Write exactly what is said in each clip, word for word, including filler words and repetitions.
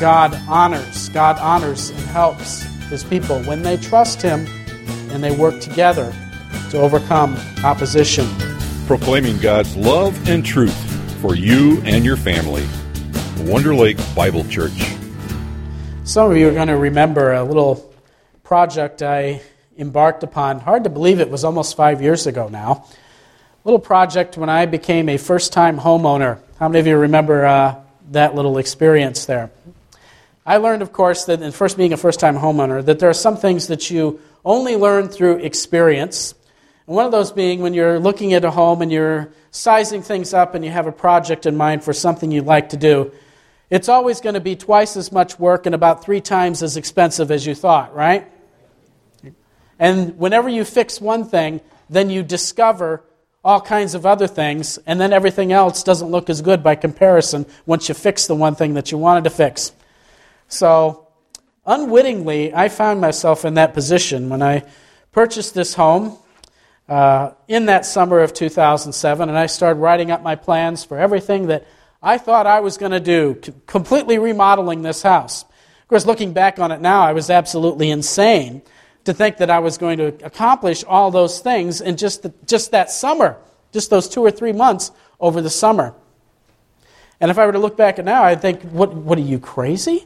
God honors. God honors and helps His people when they trust Him and they work together to overcome opposition. Proclaiming God's love and truth for you and your family. Wonder Lake Bible Church. Some of you are going to remember a little project I embarked upon. Hard to believe it was almost five years ago now. A little project when I became a first-time homeowner. How many of you remember uh, that little experience there? I learned, of course, that in first being a first-time homeowner, that there are some things that you only learn through experience. And one of those being when you're looking at a home and you're sizing things up and you have a project in mind for something you'd like to do, it's always going to be twice as much work and about three times as expensive as you thought, right? And whenever you fix one thing, then you discover all kinds of other things, and then everything else doesn't look as good by comparison once you fix the one thing that you wanted to fix. So, unwittingly, I found myself in that position when I purchased this home uh, in that summer of two thousand seven, and I started writing up my plans for everything that I thought I was going to do, c- completely remodeling this house. Of course, looking back on it now, I was absolutely insane to think that I was going to accomplish all those things in just the, just that summer, just those two or three months over the summer. And if I were to look back at now, I'd think, what, what are you, crazy?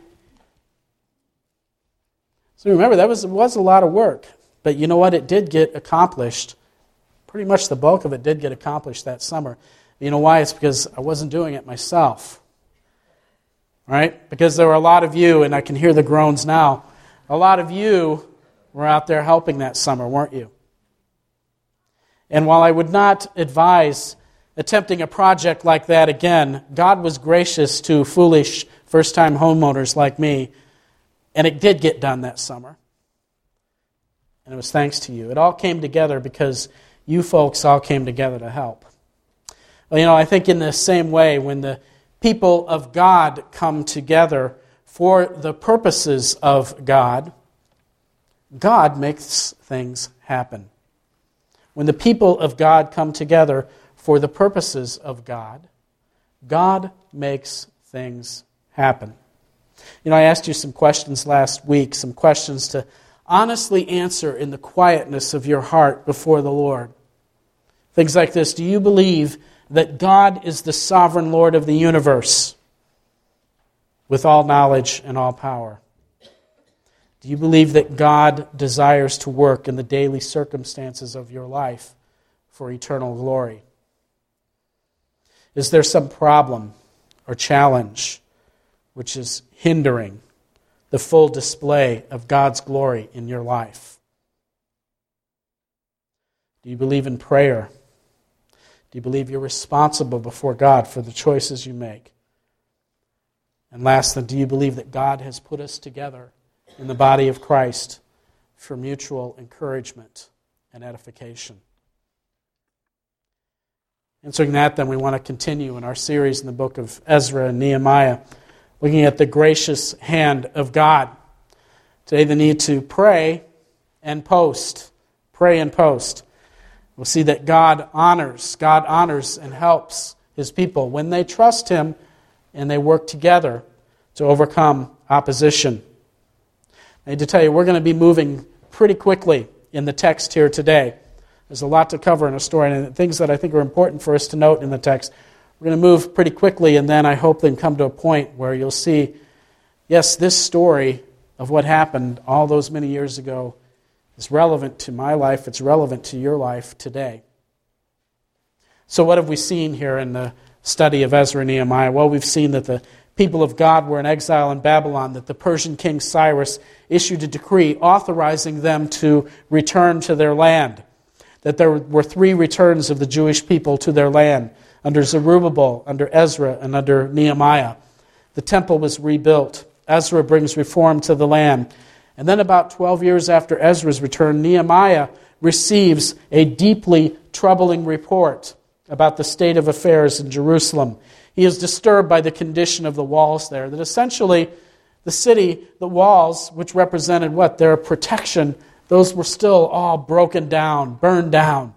So remember, that was, was a lot of work. But you know what? It did get accomplished. Pretty much the bulk of it did get accomplished that summer. You know why? It's because I wasn't doing it myself. Right? Because there were a lot of you, and I can hear the groans now, a lot of you were out there helping that summer, weren't you? And while I would not advise attempting a project like that again, God was gracious to foolish first-time homeowners like me, and it did get done that summer. And it was thanks to you. It all came together because you folks all came together to help. Well, you know, I think in the same way, when the people of God come together for the purposes of God, God makes things happen. When the people of God come together for the purposes of God, God makes things happen. You know, I asked you some questions last week, some questions to honestly answer in the quietness of your heart before the Lord. Things like this: do you believe that God is the sovereign Lord of the universe with all knowledge and all power? Do you believe that God desires to work in the daily circumstances of your life for eternal glory? Is there some problem or challenge which is hindering the full display of God's glory in your life? Do you believe in prayer? Do you believe you're responsible before God for the choices you make? And lastly, do you believe that God has put us together in the body of Christ for mutual encouragement and edification? Answering that, then, we want to continue in our series in the book of Ezra and Nehemiah, looking at the gracious hand of God. Today, the need to pray and post. Pray and post. We'll see that God honors, God honors and helps His people when they trust Him and they work together to overcome opposition. I need to tell you, we're going to be moving pretty quickly in the text here today. There's a lot to cover in a story, and things that I think are important for us to note in the text. We're going to move pretty quickly, and then I hope then come to a point where you'll see, yes, this story of what happened all those many years ago is relevant to my life. It's relevant to your life today. So what have we seen here in the study of Ezra and Nehemiah? Well, we've seen that the people of God were in exile in Babylon, that the Persian king Cyrus issued a decree authorizing them to return to their land, that there were three returns of the Jewish people to their land, under Zerubbabel, under Ezra, and under Nehemiah. The temple was rebuilt. Ezra brings reform to the land. And then about twelve years after Ezra's return, Nehemiah receives a deeply troubling report about the state of affairs in Jerusalem. He is disturbed by the condition of the walls there, that essentially the city, the walls, which represented what? Their protection, those were still all broken down, burned down.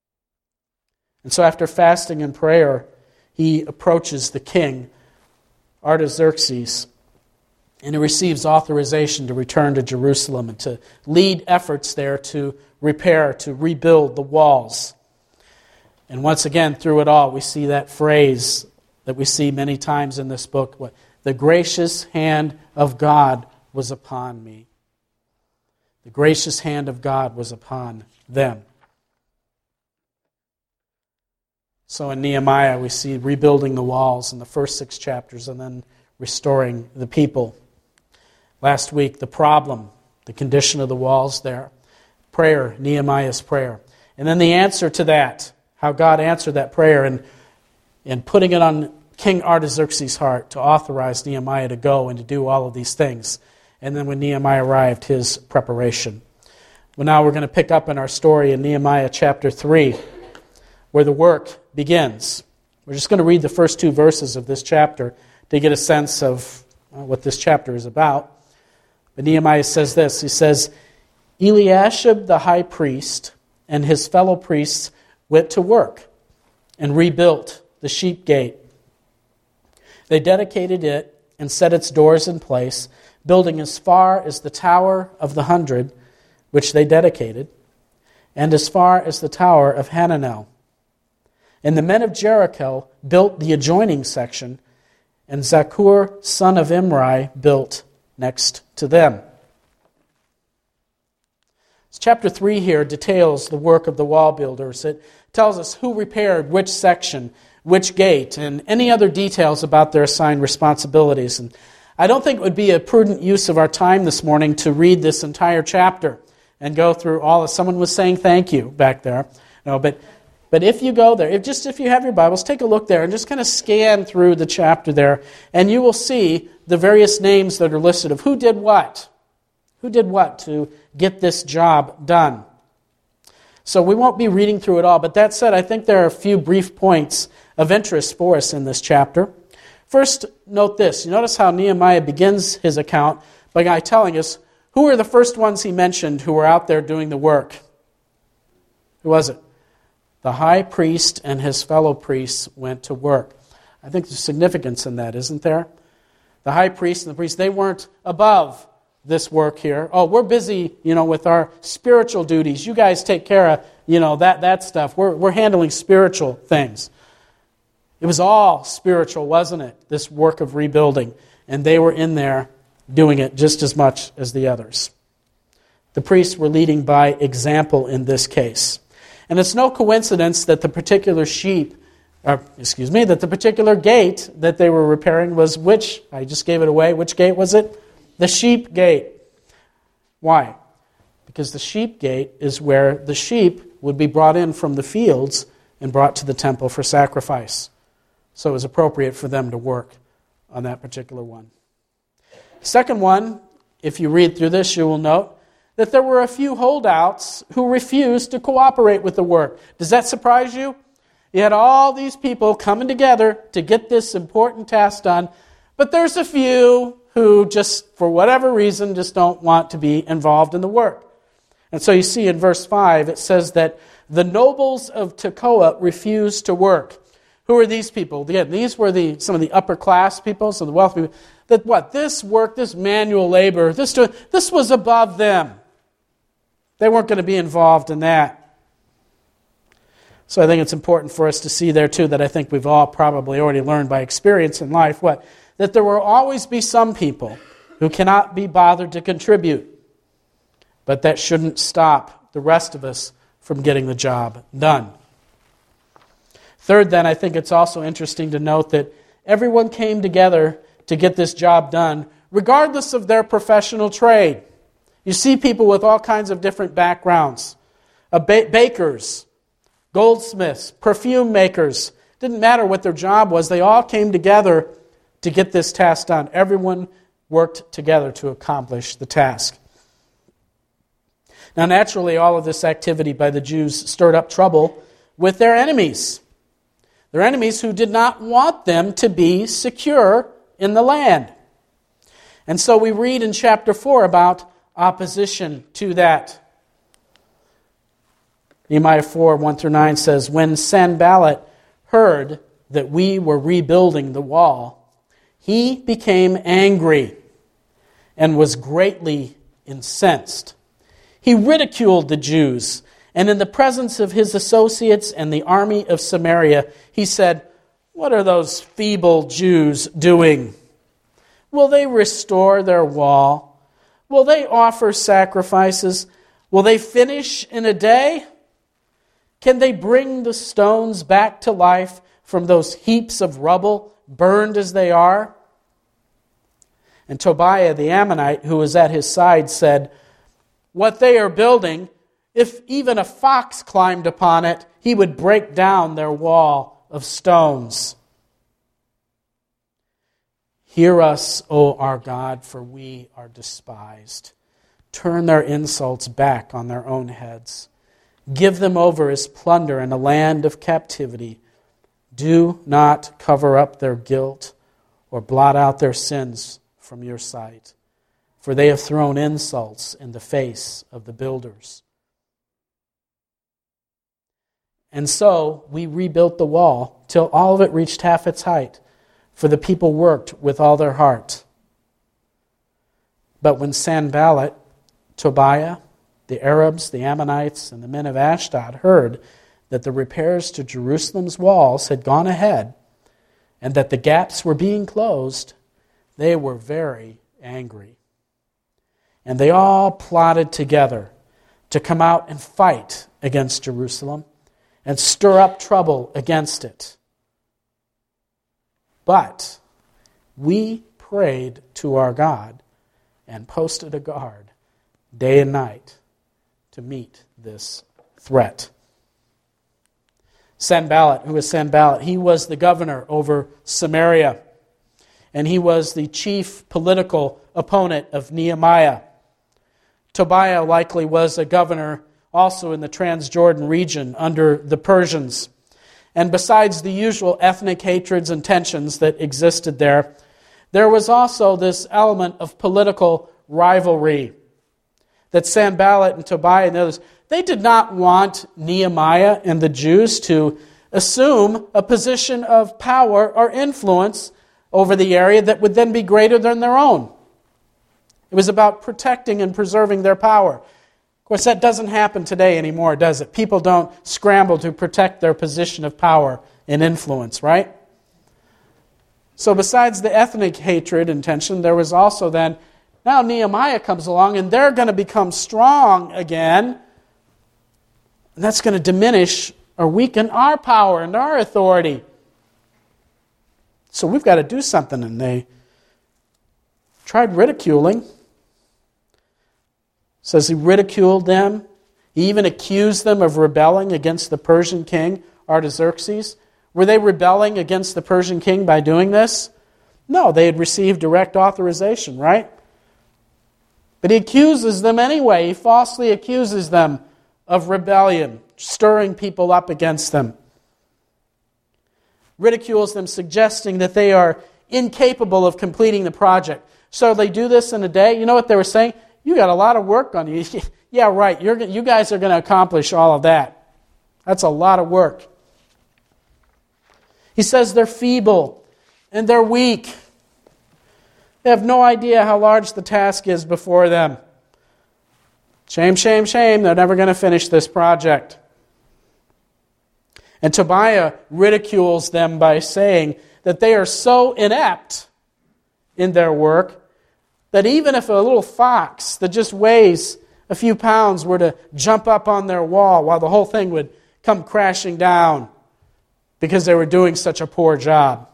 And so after fasting and prayer, he approaches the king Artaxerxes, and he receives authorization to return to Jerusalem and to lead efforts there to repair, to rebuild the walls. And once again, through it all, we see that phrase that we see many times in this book, what, the gracious hand of God was upon me. The gracious hand of God was upon them. So in Nehemiah, we see rebuilding the walls in the first six chapters and then restoring the people. Last week, the problem, the condition of the walls there. Prayer, Nehemiah's prayer. And then the answer to that, how God answered that prayer and, and putting it on King Artaxerxes' heart to authorize Nehemiah to go and to do all of these things. And then when Nehemiah arrived, his preparation. Well, now we're going to pick up in our story in Nehemiah chapter three, where the work begins. We're just going to read the first two verses of this chapter to get a sense of uh, what this chapter is about. But Nehemiah says this, he says, Eliashib the high priest and his fellow priests went to work and rebuilt the sheep gate. They dedicated it and set its doors in place, building as far as the Tower of the Hundred, which they dedicated, and as far as the Tower of Hananel. And the men of Jericho built the adjoining section, and Zakur, son of Imri, built next to them. So chapter three here details the work of the wall builders. It tells us who repaired which section, which gate, and any other details about their assigned responsibilities. And I don't think it would be a prudent use of our time this morning to read this entire chapter and go through all of. Someone was saying thank you back there. No, but but if you go there, if just if you have your Bibles, take a look there and just kind of scan through the chapter there, and you will see the various names that are listed of who did what. Who did what to get this job done. So we won't be reading through it all, but that said, I think there are a few brief points of interest for us in this chapter. First, note this. You notice how Nehemiah begins his account by telling us who were the first ones he mentioned who were out there doing the work. Who was it? The high priest and his fellow priests went to work. I think there's significance in that, isn't there? The high priest and the priest, they weren't above this work here. Oh, we're busy, you know, with our spiritual duties. You guys take care of, you know, that, that stuff. We're, we're handling spiritual things. It was all spiritual, wasn't it? This work of rebuilding. And they were in there doing it just as much as the others. The priests were leading by example in this case. And it's no coincidence that the particular sheep, or, excuse me, that the particular gate that they were repairing was which? I just gave it away. Which gate was it? The sheep gate. Why? Because the sheep gate is where the sheep would be brought in from the fields and brought to the temple for sacrifice. So it was appropriate for them to work on that particular one. Second one, if you read through this, you will note that there were a few holdouts who refused to cooperate with the work. Does that surprise you? You had all these people coming together to get this important task done, but there's a few who just, for whatever reason, just don't want to be involved in the work. And so you see in verse five, it says that the nobles of Tekoa refused to work. Who are these people? Again, these were the some of the upper class people, some of the wealthy people. That what? This work, this manual labor, this, this was above them. They weren't going to be involved in that. So I think it's important for us to see there too that I think we've all probably already learned by experience in life, what? That there will always be some people who cannot be bothered to contribute. But that shouldn't stop the rest of us from getting the job done. Third, then, I think it's also interesting to note that everyone came together to get this job done, regardless of their professional trade. You see people with all kinds of different backgrounds. Uh, ba- bakers, goldsmiths, perfume makers. Didn't matter what their job was. They all came together to get this task done. Everyone worked together to accomplish the task. Now, naturally, all of this activity by the Jews stirred up trouble with their enemies. Their enemies who did not want them to be secure in the land. And so we read in chapter four about opposition to that. Nehemiah four, one through nine says, when Sanballat heard that we were rebuilding the wall, he became angry and was greatly incensed. He ridiculed the Jews, and in the presence of his associates and the army of Samaria, he said, "What are those feeble Jews doing? Will they restore their wall? Will they offer sacrifices? Will they finish in a day? Can they bring the stones back to life from those heaps of rubble, burned as they are?" And Tobiah the Ammonite, who was at his side, said, "What they are building, if even a fox climbed upon it, he would break down their wall of stones." Hear us, O our God, for we are despised. Turn their insults back on their own heads. Give them over as plunder in a land of captivity. Do not cover up their guilt or blot out their sins from your sight, for they have thrown insults in the face of the builders. And so we rebuilt the wall till all of it reached half its height, for the people worked with all their heart. But when Sanballat, Tobiah, the Arabs, the Ammonites, and the men of Ashdod heard that the repairs to Jerusalem's walls had gone ahead and that the gaps were being closed, they were very angry. And they all plotted together to come out and fight against Jerusalem and stir up trouble against it. But we prayed to our God and posted a guard day and night to meet this threat. Sanballat, who was Sanballat, he was the governor over Samaria, and he was the chief political opponent of Nehemiah. Tobiah likely was a governor also in the Transjordan region under the Persians. And besides the usual ethnic hatreds and tensions that existed there, there was also this element of political rivalry that Sanballat and Tobiah and others, they did not want Nehemiah and the Jews to assume a position of power or influence over the area that would then be greater than their own. It was about protecting and preserving their power. Of course, that doesn't happen today anymore, does it? People don't scramble to protect their position of power and influence, right? So besides the ethnic hatred and tension, there was also then, now Nehemiah comes along and they're going to become strong again. And that's going to diminish or weaken our power and our authority. So we've got to do something. And they tried ridiculing. It says he ridiculed them. He even accused them of rebelling against the Persian king, Artaxerxes. Were they rebelling against the Persian king by doing this? No, they had received direct authorization, right? But he accuses them anyway. He falsely accuses them of rebellion, stirring people up against them. Ridicules them, suggesting that they are incapable of completing the project. So they do this in a day. You know what they were saying? You got a lot of work on you. Yeah, right. You're, you guys are going to accomplish all of that. That's a lot of work. He says they're feeble and they're weak. They have no idea how large the task is before them. Shame, shame, shame. They're never going to finish this project. And Tobiah ridicules them by saying that they are so inept in their work that even if a little fox that just weighs a few pounds were to jump up on their wall, while the whole thing would come crashing down because they were doing such a poor job.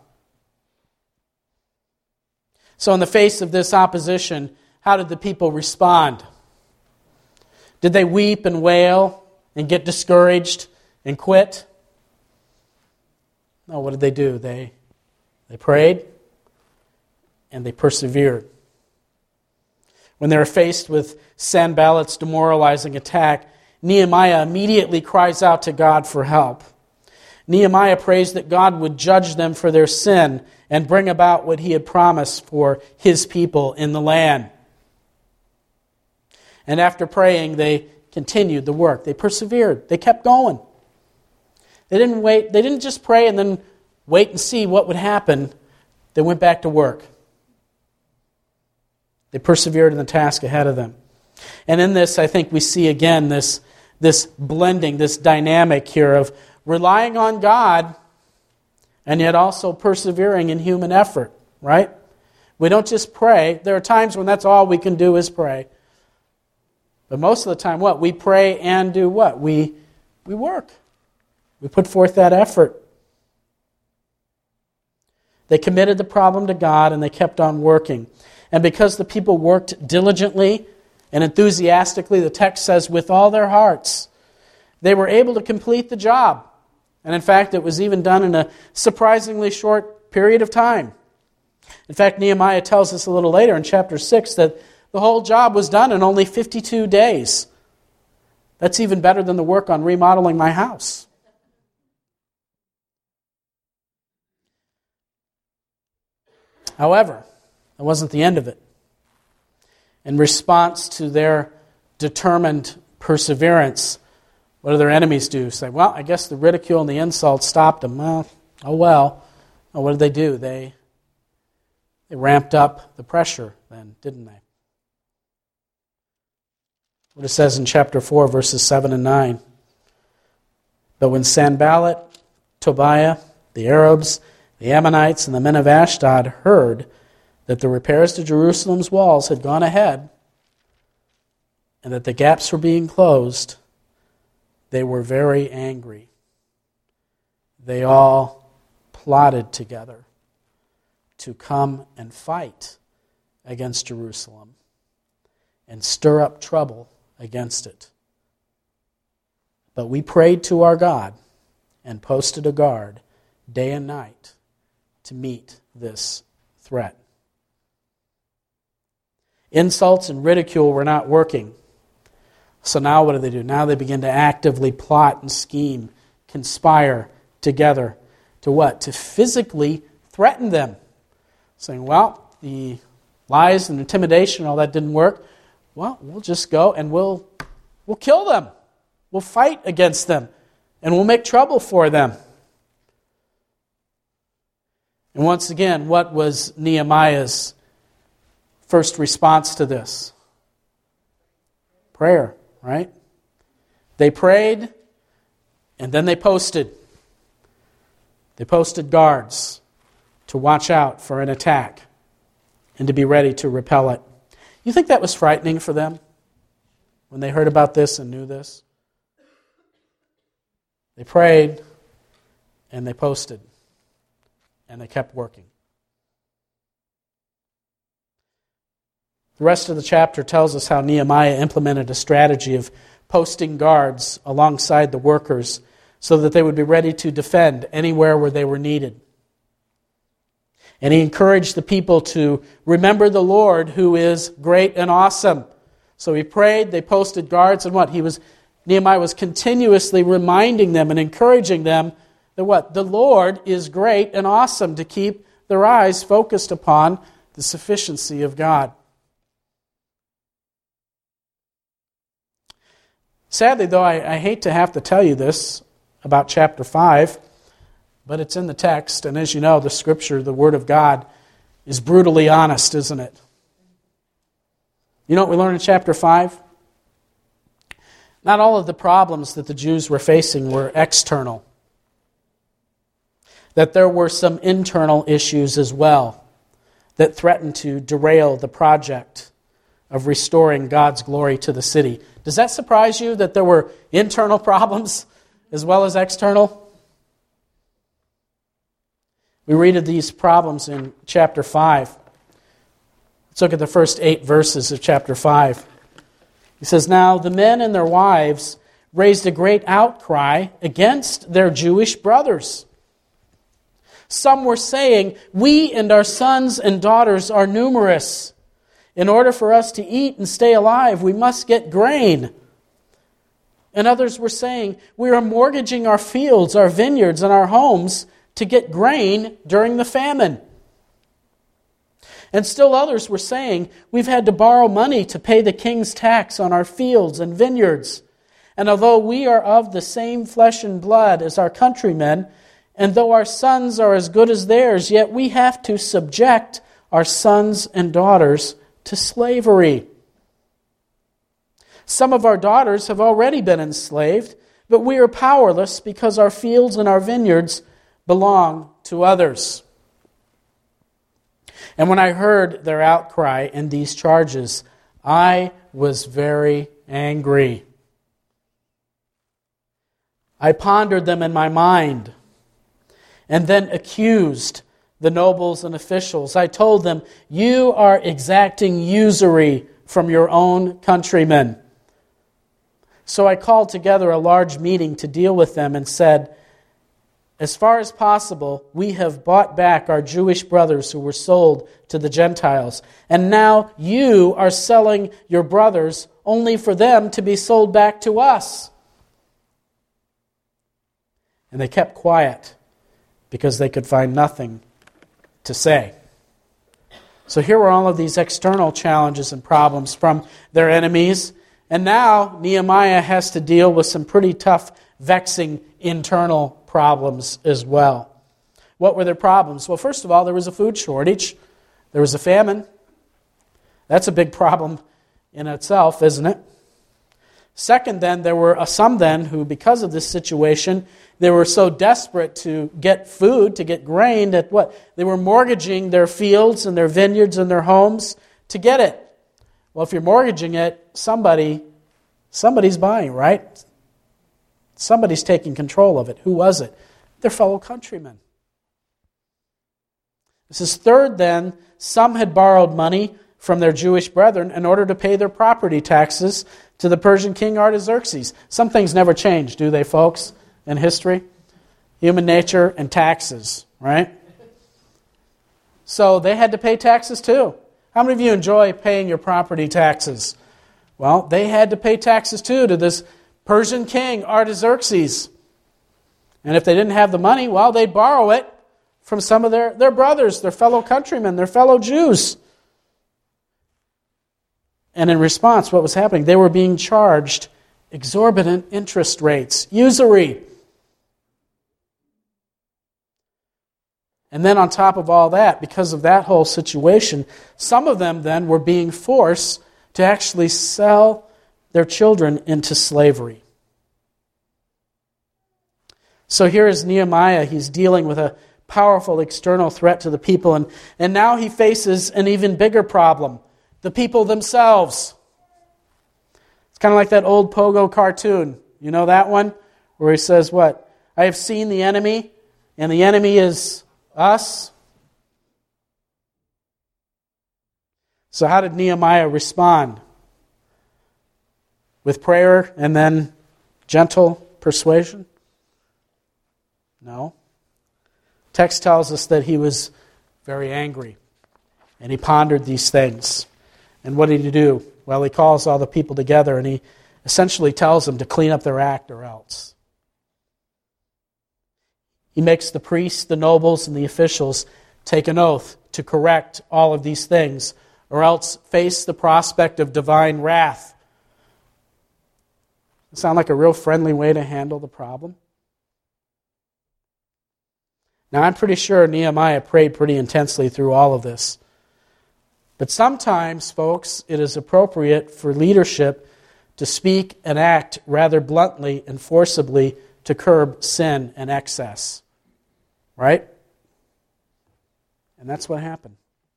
So in the face of this opposition, how did the people respond? Did they weep and wail and get discouraged and quit? No, what did they do? They, they prayed and they persevered. When they were faced with Sanballat's demoralizing attack, Nehemiah immediately cries out to God for help. Nehemiah prays that God would judge them for their sin and bring about what he had promised for his people in the land. And after praying, they continued the work. They persevered. They kept going. They didn't wait. They didn't just pray and then wait and see what would happen. They went back to work. They persevered in the task ahead of them. And in this, I think we see again this, this blending, this dynamic here of relying on God and yet also persevering in human effort, right? We don't just pray. There are times when that's all we can do is pray. But most of the time, what? We pray and do what? We, we work. We put forth that effort. They committed the problem to God and they kept on working. And because the people worked diligently and enthusiastically, the text says, with all their hearts, they were able to complete the job. And in fact, it was even done in a surprisingly short period of time. In fact, Nehemiah tells us a little later in chapter six that the whole job was done in only fifty-two days. That's even better than the work on remodeling my house. However, that wasn't the end of it. In response to their determined perseverance, what do their enemies do? Say, well, I guess the ridicule and the insult stopped them. Well, oh well. Well, what did they do? They, they ramped up the pressure then, didn't they? What it says in chapter four, verses seven and nine. But when Sanballat, Tobiah, the Arabs, the Ammonites, and the men of Ashdod heard that the repairs to Jerusalem's walls had gone ahead and that the gaps were being closed, they were very angry. They all plotted together to come and fight against Jerusalem and stir up trouble against it. But we prayed to our God and posted a guard day and night to meet this threat. Insults and ridicule were not working. So now what do they do? Now they begin to actively plot and scheme, conspire together to what? To physically threaten them. Saying, well, the lies and intimidation and all that didn't work. Well, we'll just go and we'll we'll kill them. We'll fight against them. And we'll make trouble for them. And once again, what was Nehemiah's first response to this? Prayer, right? They prayed, and then they posted. They posted guards to watch out for an attack and to be ready to repel it. You think that was frightening for them when they heard about this and knew this? They prayed, and they posted. And they kept working. The rest of the chapter tells us how Nehemiah implemented a strategy of posting guards alongside the workers so that they would be ready to defend anywhere where they were needed. And he encouraged the people to remember the Lord who is great and awesome. So he prayed, they posted guards, and what? He was Nehemiah was continuously reminding them and encouraging them that what? The Lord is great and awesome, to keep their eyes focused upon the sufficiency of God. Sadly, though, I, I hate to have to tell you this about chapter five, but it's in the text, and as you know, the Scripture, the Word of God, is brutally honest, isn't it? You know what we learn in chapter five? Not all of the problems that the Jews were facing were external. That there were some internal issues as well that threatened to derail the project of restoring God's glory to the city. Does that surprise you that there were internal problems as well as external? We read of these problems in chapter five. Let's look at the first eight verses of chapter five. He says, "Now the men and their wives raised a great outcry against their Jewish brothers. Some were saying, 'We and our sons and daughters are numerous. In order for us to eat and stay alive, we must get grain.' And others were saying, 'We are mortgaging our fields, our vineyards, and our homes to get grain during the famine.' And still others were saying, 'We've had to borrow money to pay the king's tax on our fields and vineyards. And although we are of the same flesh and blood as our countrymen, And though our sons are as good as theirs, yet we have to subject our sons and daughters to slavery. Some of our daughters have already been enslaved, but we are powerless because our fields and our vineyards belong to others. And when I heard their outcry and these charges, I was very angry. I pondered them in my mind and then accused the nobles and officials. I told them, "You are exacting usury from your own countrymen." So I called together a large meeting to deal with them and said, "As far as possible, we have bought back our Jewish brothers who were sold to the Gentiles, and now you are selling your brothers only for them to be sold back to us." And they kept quiet because they could find nothing to say. So here were all of these external challenges and problems from their enemies. And now Nehemiah has to deal with some pretty tough, vexing internal problems as well. What were their problems? Well, first of all, there was a food shortage. There was a famine. That's a big problem in itself, isn't it? Second, then, there were some then who, because of this situation, they were so desperate to get food, to get grain, that what? They were mortgaging their fields and their vineyards and their homes to get it. Well, if you're mortgaging it, somebody, somebody's buying, right? Somebody's taking control of it. Who was it? Their fellow countrymen. This is third then, some had borrowed money from their Jewish brethren in order to pay their property taxes to the Persian king Artaxerxes. Some things never change, do they, folks, in history? Human nature and taxes, right? So they had to pay taxes too. How many of you enjoy paying your property taxes? Well, they had to pay taxes too to this Persian king, Artaxerxes. And if they didn't have the money, well, they'd borrow it from some of their, their brothers, their fellow countrymen, their fellow Jews. And in response, what was happening? They were being charged exorbitant interest rates, usury. And then on top of all that, because of that whole situation, some of them then were being forced to actually sell their children into slavery. So here is Nehemiah. He's dealing with a powerful external threat to the people, and, and now he faces an even bigger problem, the people themselves. It's kind of like that old Pogo cartoon. You know that one? Where he says what? "I have seen the enemy, and the enemy is us." So how did Nehemiah respond? With prayer and then gentle persuasion? No. Text tells us that he was very angry, and he pondered these things. And what did he do? Well, he calls all the people together, and he essentially tells them to clean up their act or else. He makes the priests, the nobles, and the officials take an oath to correct all of these things, or else face the prospect of divine wrath. Does it sound like a real friendly way to handle the problem? Now, I'm pretty sure Nehemiah prayed pretty intensely through all of this. But sometimes, folks, it is appropriate for leadership to speak and act rather bluntly and forcibly to curb sin and excess. Right? And that's what happened.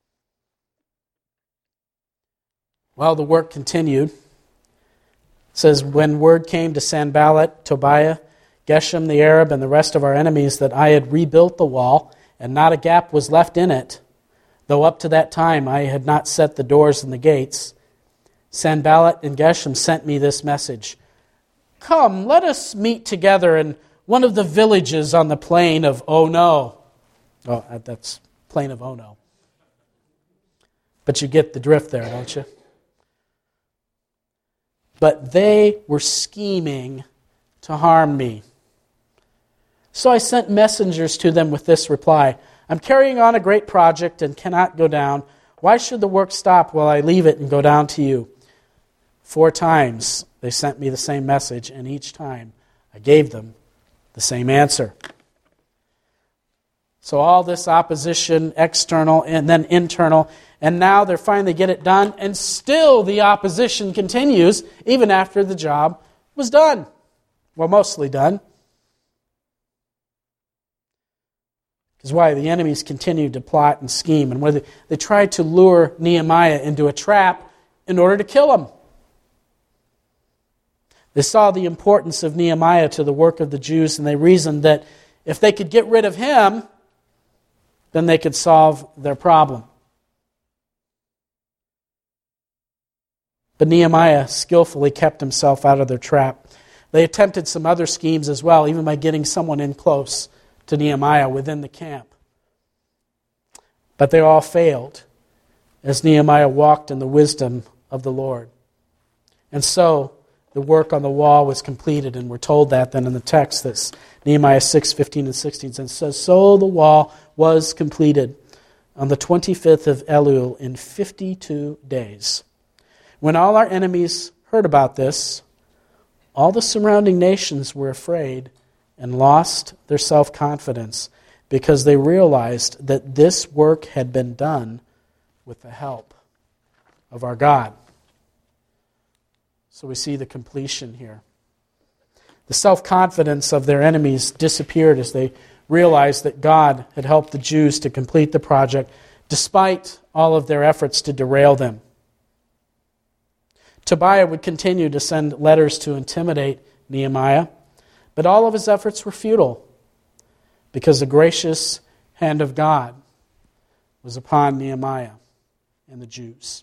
Well, the work continued. It says, when word came to Sanballat, Tobiah, Geshem the Arab, and the rest of our enemies that I had rebuilt the wall, and not a gap was left in it, though up to that time I had not set the doors and the gates, Sanballat and Geshem sent me this message. "Come, let us meet together in one of the villages on the plain of Ono." Oh, that's plain of Ono. But you get the drift there, don't you? But they were scheming to harm me. So I sent messengers to them with this reply. "I'm carrying on a great project and cannot go down. Why should the work stop while I leave it and go down to you?" Four times they sent me the same message, and each time I gave them the same answer. So all this opposition, external and then internal, and now they're finally get it done, and still the opposition continues even after the job was done. Well, mostly done. Because why? The enemies continued to plot and scheme, and whether they tried to lure Nehemiah into a trap in order to kill him. They saw the importance of Nehemiah to the work of the Jews, and they reasoned that if they could get rid of him, then they could solve their problem. But Nehemiah skillfully kept himself out of their trap. They attempted some other schemes as well, even by getting someone in close to Nehemiah within the camp. But they all failed as Nehemiah walked in the wisdom of the Lord. And so the work on the wall was completed, and we're told that then in the text. That's Nehemiah six, fifteen and sixteen. And says, so the wall was completed on the twenty-fifth of Elul in fifty-two days. When all our enemies heard about this, all the surrounding nations were afraid and lost their self-confidence because they realized that this work had been done with the help of our God. So we see the completion here. The self-confidence of their enemies disappeared as they realized that God had helped the Jews to complete the project despite all of their efforts to derail them. Tobiah would continue to send letters to intimidate Nehemiah, but all of his efforts were futile because the gracious hand of God was upon Nehemiah and the Jews.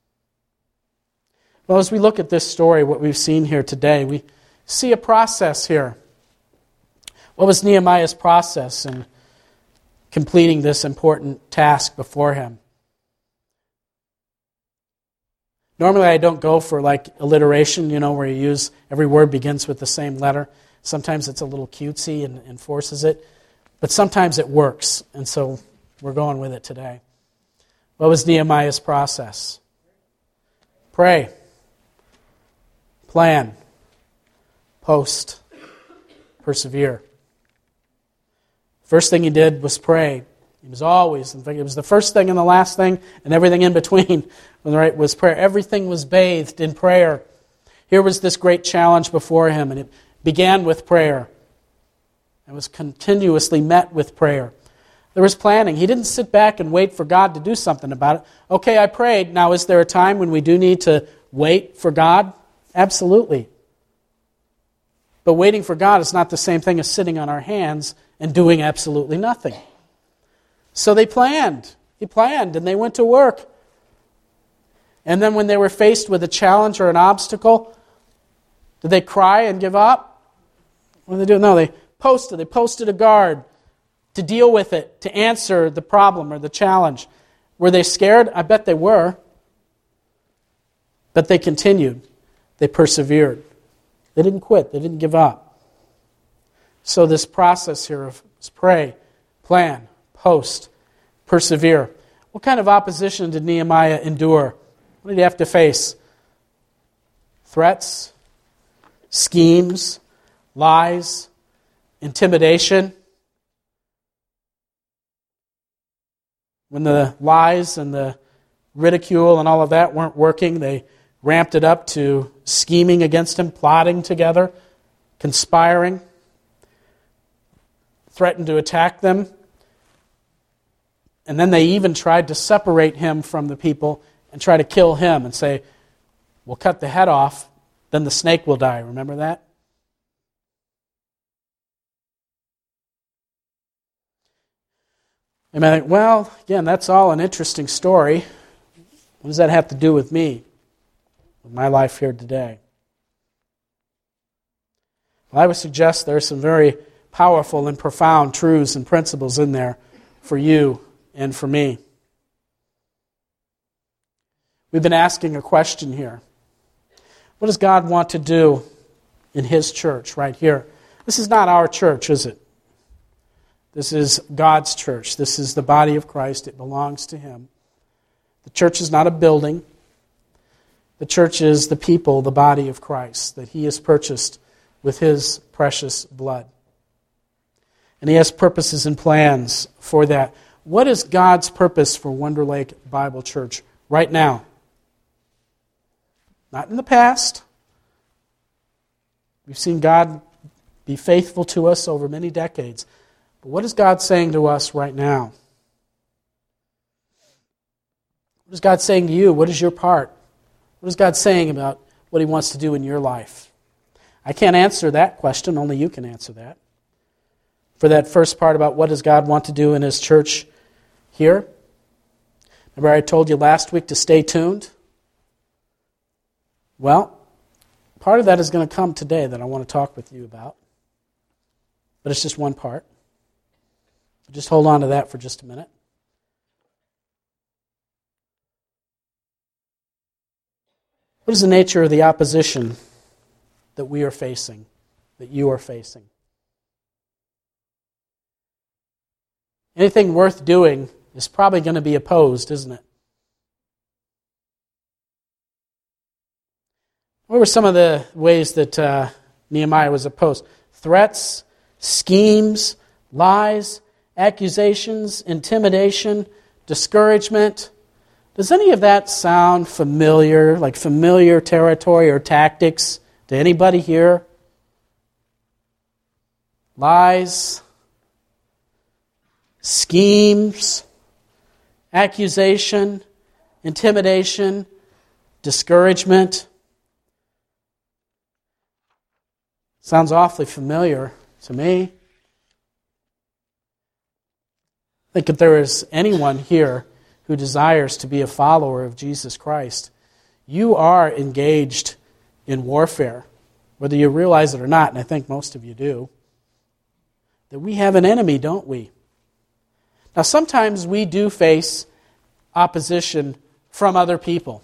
Well, as we look at this story, what we've seen here today, we see a process here. What was Nehemiah's process in completing this important task before him? Normally I don't go for like alliteration, you know, where you use every word begins with the same letter. Sometimes it's a little cutesy and, and forces it, but sometimes it works, and so we're going with it today. What was Nehemiah's process? Pray. Plan. Post. Persevere. First thing he did was pray. He was always, in fact, it was the first thing and the last thing and everything in between, right, was prayer. Everything was bathed in prayer. Here was this great challenge before him, and it began with prayer. It was continuously met with prayer. There was planning. He didn't sit back and wait for God to do something about it. Okay, I prayed. Now, is there a time when we do need to wait for God? Absolutely. But waiting for God is not the same thing as sitting on our hands and doing absolutely nothing. So they planned. He planned, and they went to work. And then when they were faced with a challenge or an obstacle, did they cry and give up? What did they do? No, they posted. They posted a guard to deal with it, to answer the problem or the challenge. Were they scared? I bet they were. But they continued. They persevered. They didn't quit. They didn't give up. So this process here of pray, plan, post, persevere. What kind of opposition did Nehemiah endure? What did he have to face? Threats, schemes, lies, intimidation. When the lies and the ridicule and all of that weren't working, they ramped it up to scheming against him, plotting together, conspiring, threatened to attack them. And then they even tried to separate him from the people and try to kill him and say, we'll cut the head off, then the snake will die. Remember that? And I think, well, again, that's all an interesting story. What does that have to do with me, with my life here today? Well, I would suggest there are some very powerful and profound truths and principles in there for you and for me. We've been asking a question here. What does God want to do in His church right here? This is not our church, is it? This is God's church. This is the body of Christ. It belongs to Him. The church is not a building. The church is the people, the body of Christ, that He has purchased with His precious blood. And He has purposes and plans for that. What is God's purpose for Wonder Lake Bible Church right now? Not in the past. We've seen God be faithful to us over many decades. But what is God saying to us right now? What is God saying to you? What is your part? What is God saying about what He wants to do in your life? I can't answer that question. Only you can answer that. For that first part about what does God want to do in His church here? Remember I told you last week to stay tuned? Well, part of that is going to come today that I want to talk with you about. But it's just one part. Just hold on to that for just a minute. What is the nature of the opposition that we are facing, that you are facing? Anything worth doing is probably going to be opposed, isn't it? What were some of the ways that uh, Nehemiah was opposed? Threats, schemes, lies, accusations, intimidation, discouragement. Does any of that sound familiar, like familiar territory or tactics to anybody here? Lies, schemes, accusation, intimidation, discouragement. Sounds awfully familiar to me. I think if there is anyone here who desires to be a follower of Jesus Christ, you are engaged in warfare, whether you realize it or not, and I think most of you do. That we have an enemy, don't we? Now, sometimes we do face opposition from other people.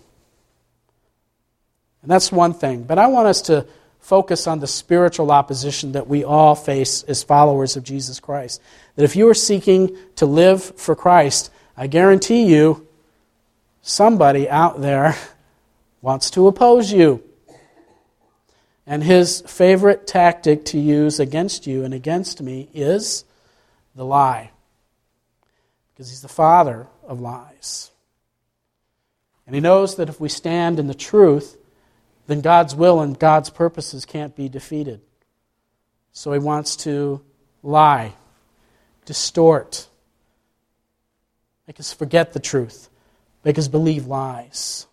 And that's one thing. But I want us to focus on the spiritual opposition that we all face as followers of Jesus Christ. That if you are seeking to live for Christ, I guarantee you, somebody out there wants to oppose you. And his favorite tactic to use against you and against me is the lie. Because he's the father of lies. And he knows that if we stand in the truth, then God's will and God's purposes can't be defeated. So he wants to lie, distort, make us forget the truth, make us believe lies.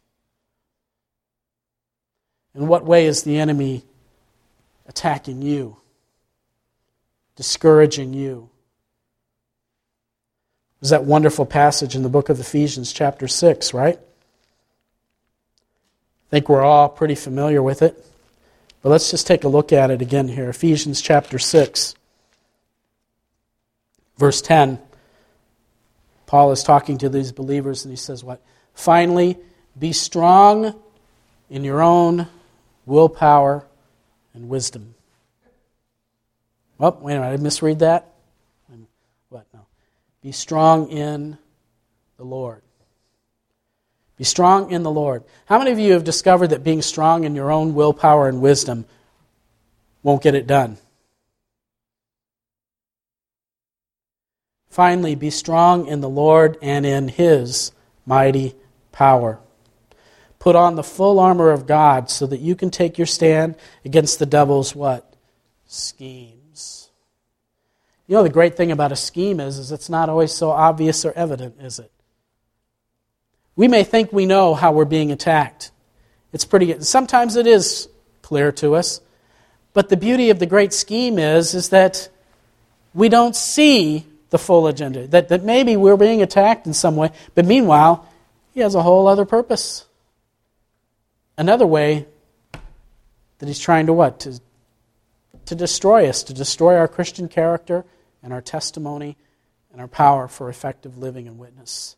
In what way is the enemy attacking you, discouraging you? There's that wonderful passage in the book of Ephesians chapter six, right? I think we're all pretty familiar with it. But let's just take a look at it again here. Ephesians chapter six, verse ten. Paul is talking to these believers and he says what? Finally, be strong in your own willpower and wisdom. Oh, wait a minute, did I misread that? What? No. Be strong in the Lord. Be strong in the Lord. How many of you have discovered that being strong in your own willpower and wisdom won't get it done? Finally, be strong in the Lord and in His mighty power. Put on the full armor of God so that you can take your stand against the devil's what? Schemes. You know the great thing about a scheme is, is it's not always so obvious or evident, is it? We may think we know how we're being attacked. It's pretty. Sometimes it is clear to us. But the beauty of the great scheme is, is that we don't see the full agenda. That, that maybe we're being attacked in some way, but meanwhile, he has a whole other purpose. Another way that he's trying to what? To, to destroy us, to destroy our Christian character and our testimony and our power for effective living and witness.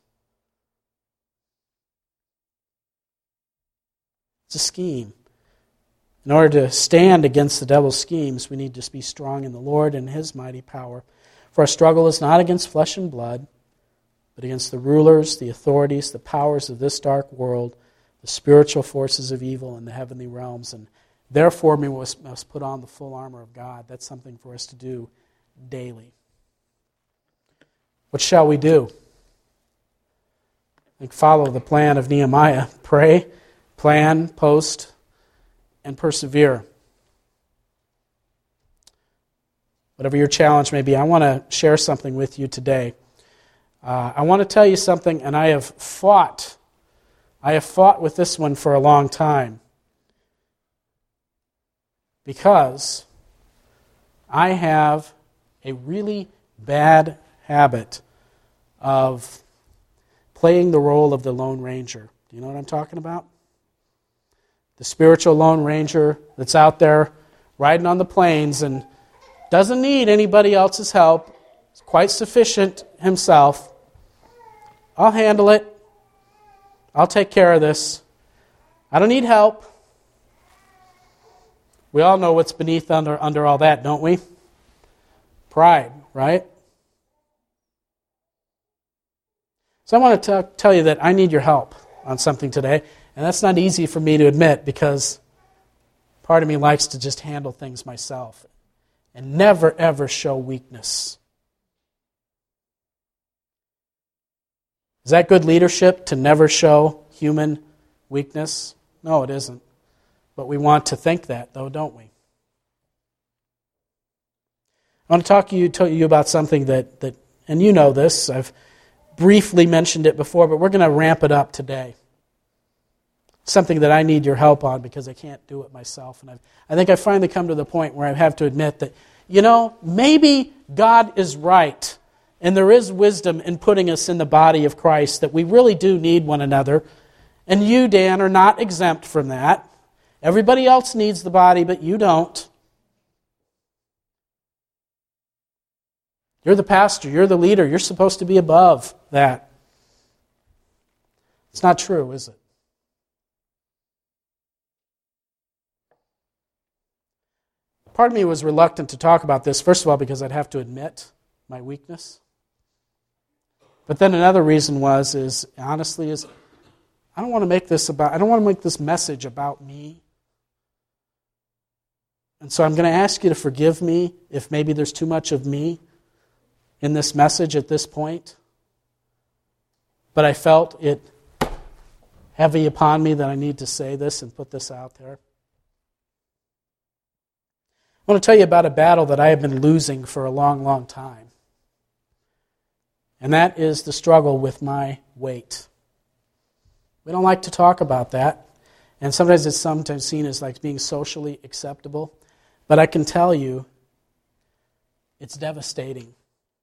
It's a scheme. In order to stand against the devil's schemes, we need to be strong in the Lord and His mighty power. For our struggle is not against flesh and blood, but against the rulers, the authorities, the powers of this dark world, the spiritual forces of evil in the heavenly realms. And therefore we must, must put on the full armor of God. That's something for us to do daily. What shall we do? I think follow the plan of Nehemiah. Pray, plan, post, and persevere. Whatever your challenge may be, I want to share something with you today. Uh, I want to tell you something, and I have fought. I have fought with this one for a long time. Because I have a really bad habit of playing the role of the Lone Ranger. Do you know what I'm talking about? The spiritual Lone Ranger that's out there riding on the plains and doesn't need anybody else's help. Is quite sufficient himself. I'll handle it. I'll take care of this. I don't need help. We all know what's beneath under, under all that, don't we? Pride, right? So I want to t- tell you that I need your help on something today. And that's not easy for me to admit because part of me likes to just handle things myself and never, ever show weakness. Is that good leadership, to never show human weakness? No, it isn't. But we want to think that, though, don't we? I want to talk to you, to you about something that, that, and you know this, I've briefly mentioned it before, but we're going to ramp it up today. Something that I need your help on because I can't do it myself. And I've, I think I've finally come to the point where I have to admit that, you know, maybe God is right, and there is wisdom in putting us in the body of Christ, that we really do need one another. And you, Dan, are not exempt from that. Everybody else needs the body, but you don't. You're the pastor. You're the leader. You're supposed to be above that. It's not true, is it? Part of me was reluctant to talk about this, first of all, because I'd have to admit my weakness. But then another reason was, is honestly, is I don't want to make this about, I don't want to make this message about me. And so I'm going to ask you to forgive me if maybe there's too much of me in this message at this point. But I felt it heavy upon me that I need to say this and put this out there. I want to tell you about a battle that I have been losing for a long, long time. And that is the struggle with my weight. We don't like to talk about that. And sometimes it's sometimes seen as like being socially acceptable. But I can tell you, it's devastating.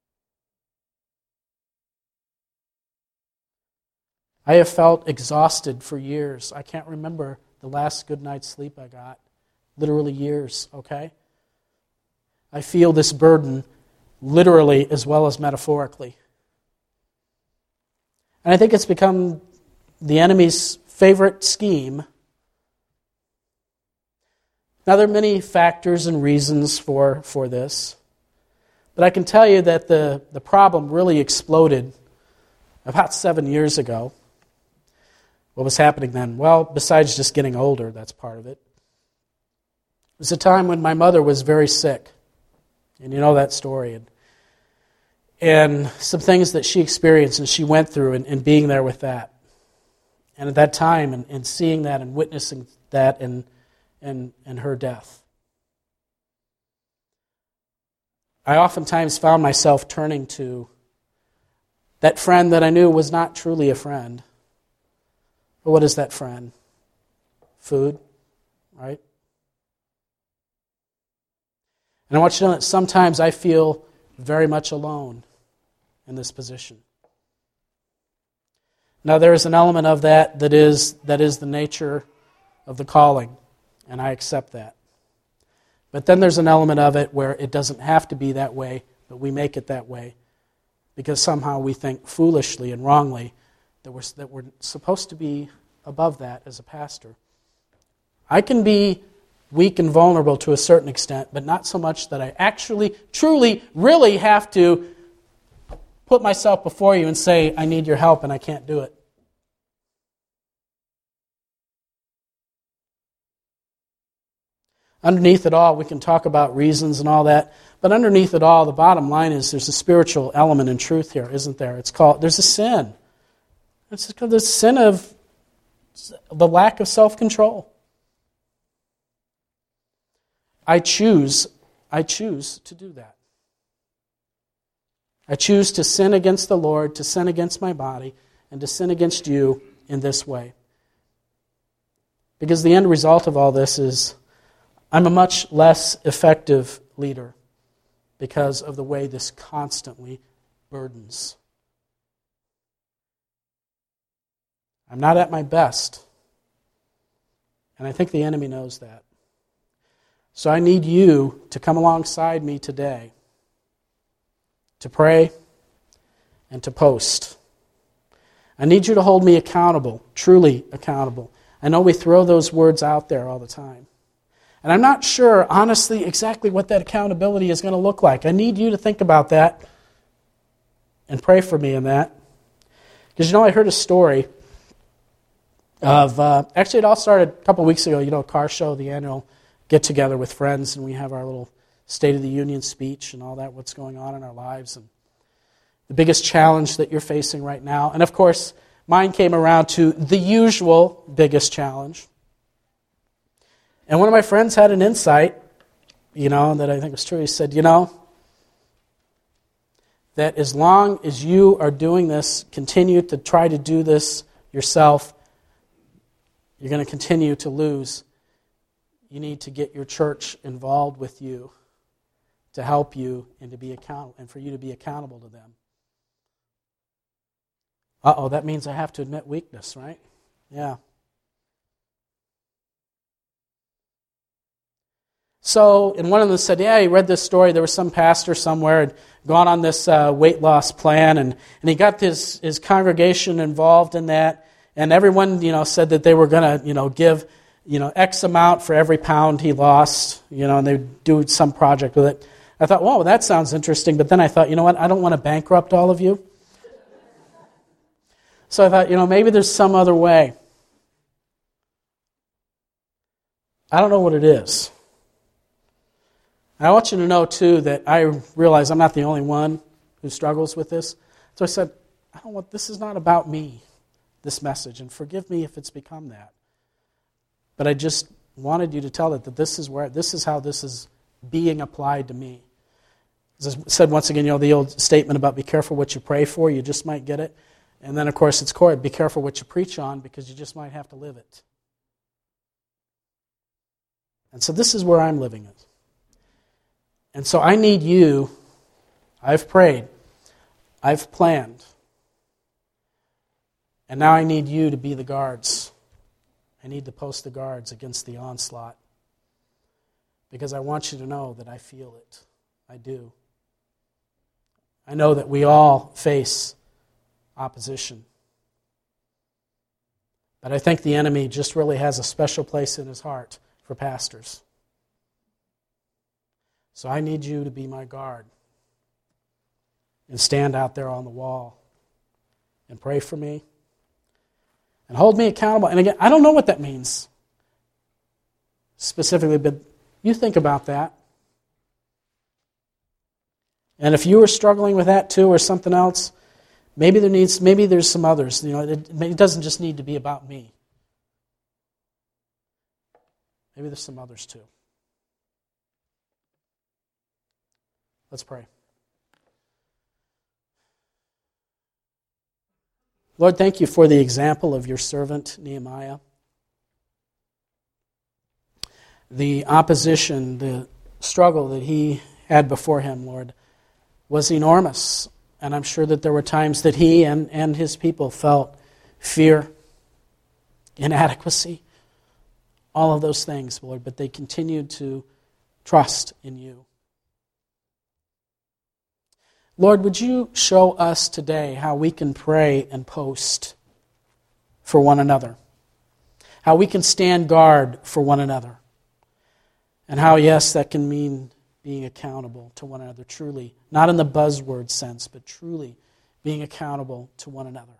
I have felt exhausted for years. I can't remember the last good night's sleep I got. Literally years, okay? I feel this burden literally as well as metaphorically. And I think it's become the enemy's favorite scheme. Now, there are many factors and reasons for, for this. But I can tell you that the, the problem really exploded about seven years ago. What was happening then? Well, besides just getting older, that's part of it. It was a time when my mother was very sick. And you know that story. And, and some things that she experienced and she went through and, and being there with that. And at that time, and, and seeing that and witnessing that and, and, and her death. I oftentimes found myself turning to that friend that I knew was not truly a friend. But what is that friend? Food, right? And I want you to know that sometimes I feel very much alone in this position. Now, there is an element of that that is that is the nature of the calling, and I accept that. But then there's an element of it where it doesn't have to be that way, but we make it that way because somehow we think foolishly and wrongly that we're, that we're supposed to be above that as a pastor. I can be weak and vulnerable to a certain extent, but not so much that I actually, truly, really have to put myself before you and say, I need your help and I can't do it. Underneath it all, we can talk about reasons and all that, but underneath it all, the bottom line is there's a spiritual element in truth here, isn't there? It's called, there's a sin. It's called the sin of the lack of self-control. I choose, I choose to do that. I choose to sin against the Lord, to sin against my body, and to sin against you in this way. Because the end result of all this is I'm a much less effective leader because of the way this constantly burdens. I'm not at my best. And I think the enemy knows that. So I need you to come alongside me today to pray and to post. I need you to hold me accountable, truly accountable. I know we throw those words out there all the time. And I'm not sure, honestly, exactly what that accountability is going to look like. I need you to think about that and pray for me in that. Because, you know, I heard a story of, uh, actually it all started a couple weeks ago, you know, car show, the annual get-together with friends, and we have our little State of the Union speech and all that, what's going on in our lives, and the biggest challenge that you're facing right now. And of course, mine came around to the usual biggest challenge. And one of my friends had an insight, you know, that I think was true. He said, you know, that as long as you are doing this, continue to try to do this yourself, you're going to continue to lose. You need to get your church involved with you to help you and to be accountable, and for you to be accountable to them. Uh-oh, that means I have to admit weakness, right? Yeah. So, and one of them said, yeah, he read this story. There was some pastor somewhere had gone on this uh, weight loss plan, and, and he got his, his congregation involved in that, and everyone, you know, said that they were going to, you know, give, you know, X amount for every pound he lost, you know, and they'd do some project with it. I thought, whoa, that sounds interesting, but then I thought, you know what, I don't want to bankrupt all of you. So I thought, you know, maybe there's some other way. I don't know what it is. I want you to know, too, that I realize I'm not the only one who struggles with this. So I said, I don't want, this is not about me, this message, and forgive me if it's become that. But I just wanted you to tell it that this is where, this is how this is being applied to me. As I said once again, you know, the old statement about be careful what you pray for, you just might get it. And then, of course, it's core, be careful what you preach on, because you just might have to live it. And so this is where I'm living it. And so I need you, I've prayed, I've planned, and now I need you to be the guards. I need to post the guards against the onslaught, because I want you to know that I feel it. I do. I know that we all face opposition. But I think the enemy just really has a special place in his heart for pastors. So I need you to be my guard and stand out there on the wall and pray for me and hold me accountable. And again, I don't know what that means specifically, but you think about that. And if you are struggling with that too or something else, maybe there needs, maybe there's some others. You know, it, it doesn't just need to be about me. Maybe there's some others too. Let's pray. Lord, thank you for the example of your servant Nehemiah. The opposition, the struggle that he had before him, Lord, was enormous. And I'm sure that there were times that he and, and his people felt fear, inadequacy, all of those things, Lord, but they continued to trust in you. Lord, would you show us today how we can pray and post for one another, how we can stand guard for one another, and how, yes, that can mean being accountable to one another, truly, not in the buzzword sense, but truly being accountable to one another.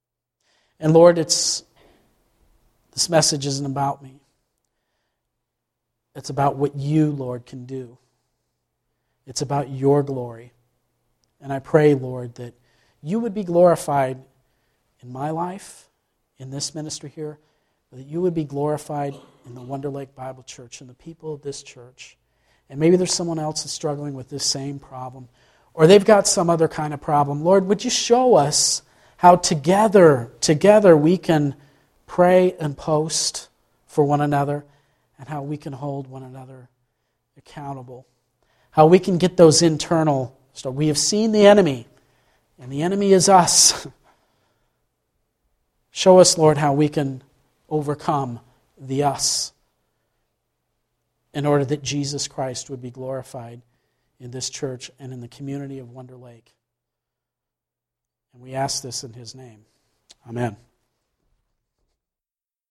And Lord, it's this message isn't about me. It's about what you, Lord, can do. It's about your glory. And I pray, Lord, that you would be glorified in my life, in this ministry here, that you would be glorified in the Wonder Lake Bible Church and the people of this church. And maybe there's someone else that's struggling with this same problem, or they've got some other kind of problem. Lord, would you show us how together, together we can pray and post for one another, and how we can hold one another accountable. How we can get those internal, so we have seen the enemy, and the enemy is us. Show us, Lord, how we can overcome the us in order that Jesus Christ would be glorified in this church and in the community of Wonder Lake. And we ask this in His name. Amen.